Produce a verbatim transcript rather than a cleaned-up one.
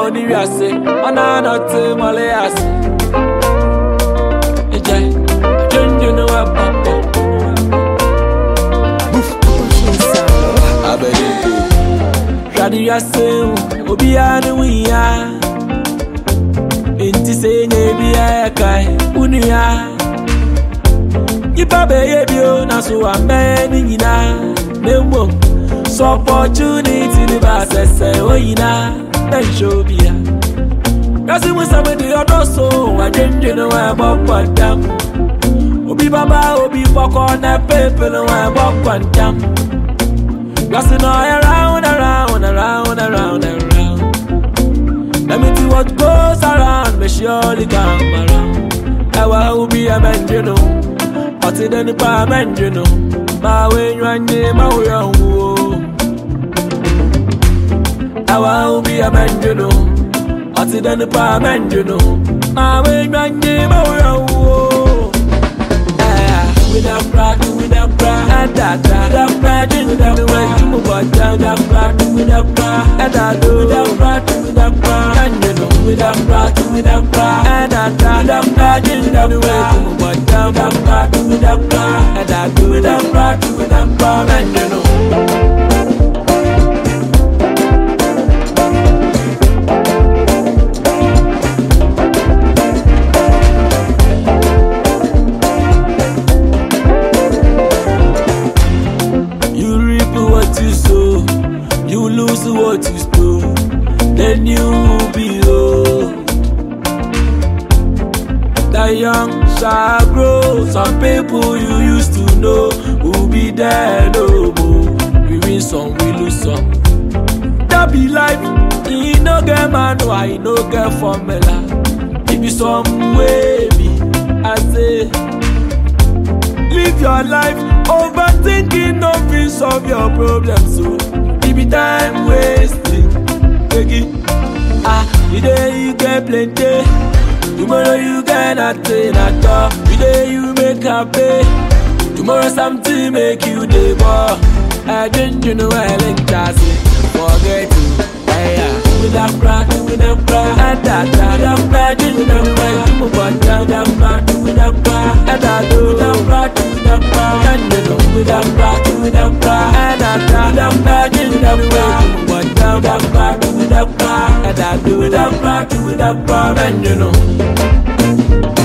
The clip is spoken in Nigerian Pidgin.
only we say, on a not to Malayas. Ejay, change you know what papa. Abedi, Shadi Yasu, Obiani we are. Inti say nebi ayakai, unia. Ipa baby o na so ameni nyina. Nemo, so opportunity ni ba sese oyina. Ben show bia. Kasi we sabe the other so, ajenje no wa bokwadam. Obi baba obi boko na pepe no wa bokwadam. Kasi no around around around around around. Let me see what goes around, me surely come around. I will be a man, you know. But it ain't a man, you know. My way, you and me, my way, I will be a man, you know. But it ain't a man, you know. My way, you and me, my way, with a pride, with a pride, and that, with a pride, with a pride, you move on down, with a pride, with a pride, and I do, with a pride, with a pride, and you know, with a pride, with a pride, and I do, with a pride, with a pride, you move on down, with a pride, with a pride, and I do, with a pride, with a pride, and you know. What you stole, then you will be old. That young shall grow. Some people you used to know will be there no more. We win some, we lose some. That be life. He no get man, why he no get formula. It be some way, be I say. Live your life, overthinking no fit solve your problems. So be time wasting, again. Ah, today you get plenty, tomorrow you get nothing at all. Today you make a pay, tomorrow something make you the more. I didn't you know I like that. Forget it, yeah. With a pride, with a pride, and that, with a pride, with a pride, you move on down, with a pride, with a pride, and I do, with a pride, with a pride, and you know, with a pride, with a pride, and I do, with a pride, with a pride, you move on down, with a pride, with a pride, and I do, with a pride, with a pride, and you know.